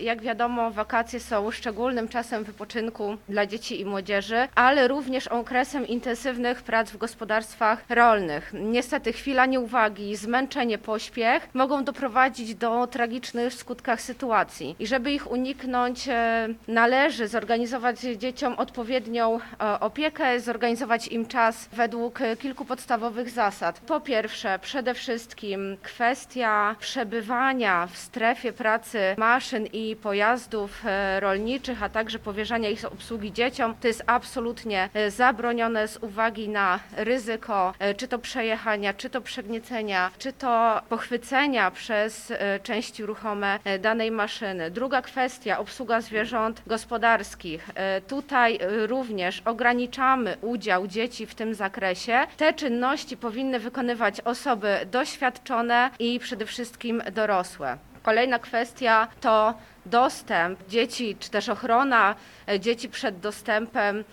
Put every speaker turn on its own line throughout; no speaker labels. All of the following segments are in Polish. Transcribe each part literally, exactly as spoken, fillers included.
Jak wiadomo, wakacje są szczególnym czasem wypoczynku dla dzieci i młodzieży, ale również okresem intensywnych prac w gospodarstwach rolnych. Niestety chwila nieuwagi, zmęczenie, pośpiech mogą doprowadzić do tragicznych skutkach sytuacji. I żeby ich uniknąć, należy zorganizować dzieciom odpowiednią opiekę, zorganizować im czas według kilku podstawowych zasad. Po pierwsze, przede wszystkim kwestia przebywania w strefie pracy maszyn i pojazdów rolniczych, a także powierzania ich obsługi dzieciom. To jest absolutnie zabronione z uwagi na ryzyko, czy to przejechania, czy to przegniecenia, czy to pochwycenia przez części ruchome danej maszyny. Druga kwestia, obsługa zwierząt gospodarskich. Tutaj również ograniczamy udział dzieci w tym zakresie. Te czynności powinny wykonywać osoby doświadczone i przede wszystkim dorosłe. Kolejna kwestia to dostęp dzieci, czy też ochrona dzieci przed dostępem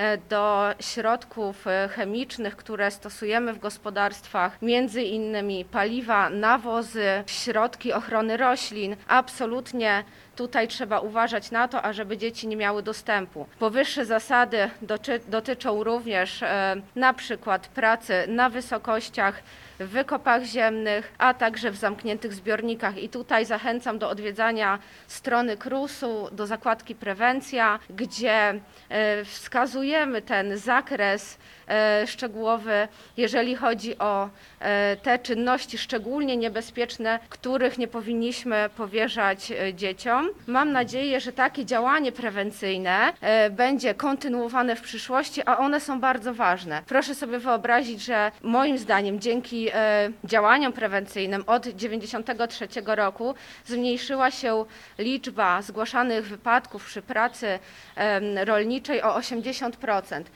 do środków chemicznych, które stosujemy w gospodarstwach, między innymi paliwa, nawozy, środki ochrony roślin. Absolutnie tutaj trzeba uważać na to, ażeby dzieci nie miały dostępu. Powyższe zasady doty- dotyczą również e, na przykład pracy na wysokościach, w wykopach ziemnych, a także w zamkniętych zbiornikach. I tutaj zachęcam do odwiedzania strony KRUS-u, do zakładki Prewencja, gdzie e, wskazujemy ten zakres e, szczegółowy, jeżeli chodzi o e, te czynności szczególnie niebezpieczne, których nie powinniśmy powierzać e, dzieciom. Mam nadzieję, że takie działanie prewencyjne e, będzie kontynuowane w przyszłości, a one są bardzo ważne. Proszę sobie wyobrazić, że moim zdaniem dzięki e, działaniom prewencyjnym od dziewięćdziesiątego trzeciego roku zmniejszyła się liczba zgłaszanych wypadków przy pracy e, rolniczej o osiemdziesiąt procent.